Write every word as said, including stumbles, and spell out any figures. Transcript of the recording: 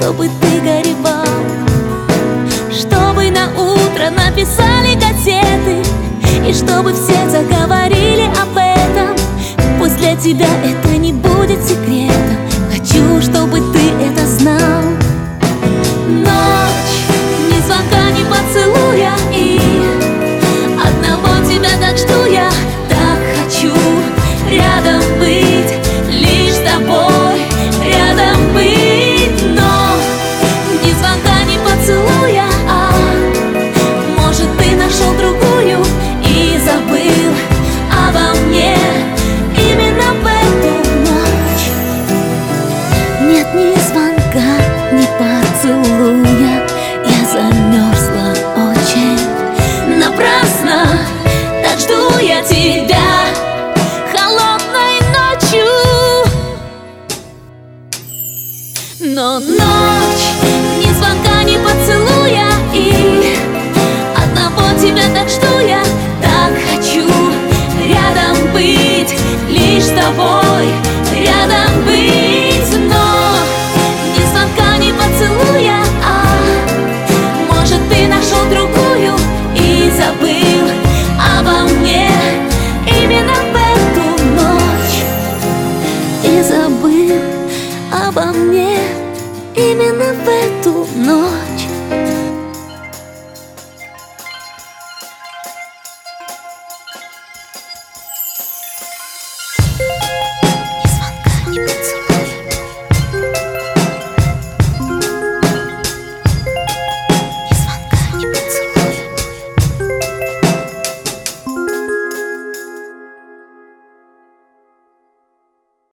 чтобы ты горевал, чтобы на утро написали газеты, и чтобы все заговорили об этом. Пусть для тебя это не будет секретом, хочу, чтобы ты это знал. Ночь, ни звонка, ни поцелуя, и одного тебя так жду я. Так хочу рядом быть, лишь с тобой рядом быть. Но ни звонка, ни поцелуя, а может, ты нашел другую и забыл обо мне именно в эту ночь. Нет ни звонка, ни поцелуя, я замерзла очень напрасно. Так жду я тебя холодной ночью. Но ночь